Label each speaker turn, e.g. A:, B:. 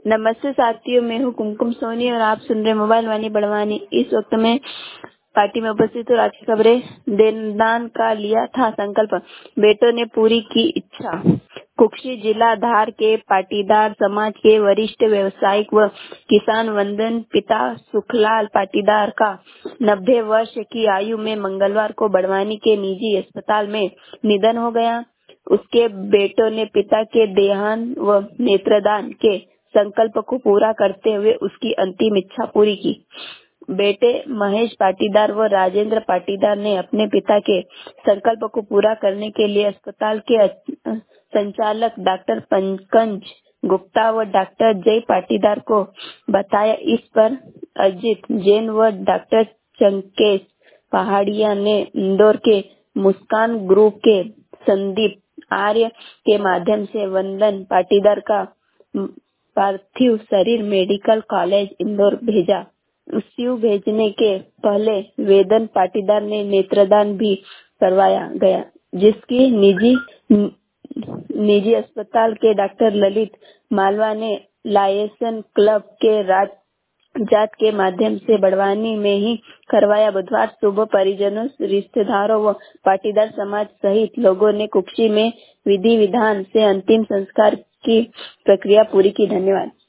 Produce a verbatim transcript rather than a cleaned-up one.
A: नमस्ते साथियों, मैं हूँ कुमकुम सोनी और आप सुन रहे मोबाइल वाणी बड़वानी। इस वक्त मैं पार्टी में उपस्थित हूँ। आज की खबरें। देनदान का लिया था संकल्प, बेटों ने पूरी की इच्छा। कुक्षी जिला धार के पाटीदार समाज के वरिष्ठ व्यवसायिक व किसान वंदन पिता सुखलाल पाटीदार का नब्बे वर्ष की आयु में मंगलवार को बड़वानी के निजी अस्पताल में निधन हो गया। उसके बेटों ने पिता के देहांत व नेत्रदान के संकल्प को पूरा करते हुए उसकी अंतिम इच्छा पूरी की। बेटे महेश पाटीदार व राजेंद्र पाटीदार ने अपने पिता के संकल्प को पूरा करने के लिए अस्पताल के संचालक डॉक्टर पंकज गुप्ता व डॉक्टर जय पाटीदार को बताया। इस पर अजित जैन व डॉक्टर चंकेश पहाड़िया ने इंदौर के मुस्कान ग्रुप के संदीप आर्य के माध्यम से वंदन पाटीदार का पार्थिव शरीर मेडिकल कॉलेज इंदौर भेजा। शिव भेजने के पहले वेदन पाटीदार ने नेत्रदान भी करवाया गया, जिसकी निजी निजी अस्पताल के डॉक्टर ललित मालवा ने लायसन क्लब के राज जात के माध्यम से बड़वानी में ही करवाया। बुधवार सुबह परिजनों, रिश्तेदारों व पाटीदार समाज सहित लोगों ने कुक्षी में विधि विधान से अंतिम संस्कार की प्रक्रिया पूरी की। धन्यवाद।